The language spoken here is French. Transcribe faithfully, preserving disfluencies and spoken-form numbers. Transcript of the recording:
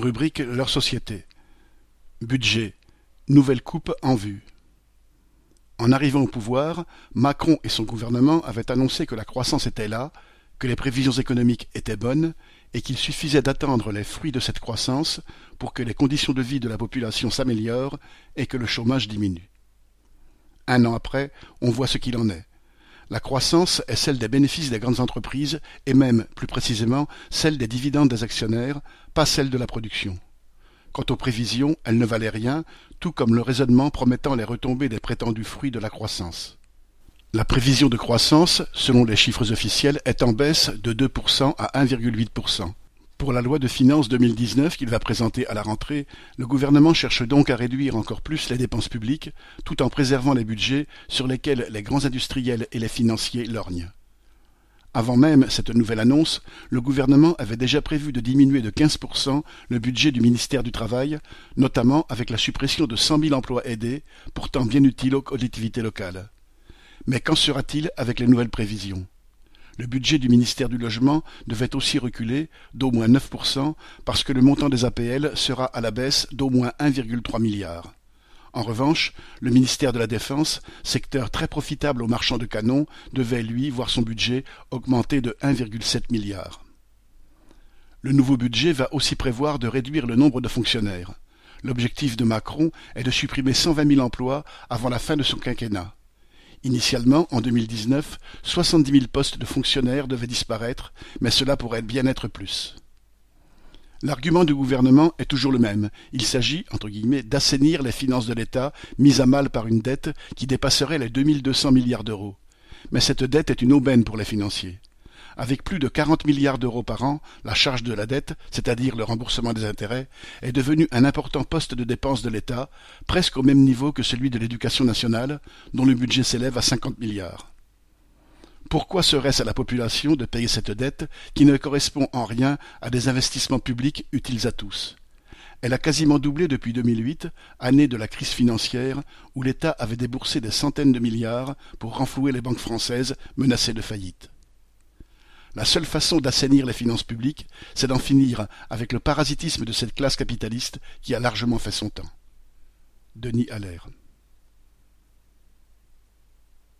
Rubrique leur société. Budget. Nouvelle coupe en vue. En arrivant au pouvoir, Macron et son gouvernement avaient annoncé que la croissance était là, que les prévisions économiques étaient bonnes et qu'il suffisait d'attendre les fruits de cette croissance pour que les conditions de vie de la population s'améliorent et que le chômage diminue. Un an après, on voit ce qu'il en est. La croissance est celle des bénéfices des grandes entreprises et même, plus précisément, celle des dividendes des actionnaires, pas celle de la production. Quant aux prévisions, elles ne valaient rien, tout comme le raisonnement promettant les retombées des prétendus fruits de la croissance. La prévision de croissance, selon les chiffres officiels, est en baisse de deux pour cent à un virgule huit pour cent. Pour la loi de finances deux mille dix-neuf qu'il va présenter à la rentrée, le gouvernement cherche donc à réduire encore plus les dépenses publiques, tout en préservant les budgets sur lesquels les grands industriels et les financiers lorgnent. Avant même cette nouvelle annonce, le gouvernement avait déjà prévu de diminuer de quinze pour cent le budget du ministère du Travail, notamment avec la suppression de cent mille emplois aidés, pourtant bien utiles aux collectivités locales. Mais qu'en sera-t-il avec les nouvelles prévisions ? Le budget du ministère du Logement devait aussi reculer d'au moins neuf pour cent parce que le montant des A P L sera à la baisse d'au moins un virgule trois milliard. En revanche, le ministère de la Défense, secteur très profitable aux marchands de canons, devait, lui, voir son budget augmenter de un virgule sept milliard. Le nouveau budget va aussi prévoir de réduire le nombre de fonctionnaires. L'objectif de Macron est de supprimer cent vingt mille emplois avant la fin de son quinquennat. Initialement, en deux mille dix-neuf, soixante-dix mille postes de fonctionnaires devaient disparaître, mais cela pourrait bien être plus. L'argument du gouvernement est toujours le même. Il s'agit, entre guillemets, d'assainir les finances de l'État, mises à mal par une dette qui dépasserait les deux mille deux cents milliards d'euros. Mais cette dette est une aubaine pour les financiers. Avec plus de quarante milliards d'euros par an, la charge de la dette, c'est-à-dire le remboursement des intérêts, est devenue un important poste de dépense de l'État, presque au même niveau que celui de l'éducation nationale, dont le budget s'élève à cinquante milliards. Pourquoi serait-ce à la population de payer cette dette qui ne correspond en rien à des investissements publics utiles à tous ? Elle a quasiment doublé depuis deux mille huit, année de la crise financière, où l'État avait déboursé des centaines de milliards pour renflouer les banques françaises menacées de faillite. La seule façon d'assainir les finances publiques, c'est d'en finir avec le parasitisme de cette classe capitaliste qui a largement fait son temps. Denis Allaire.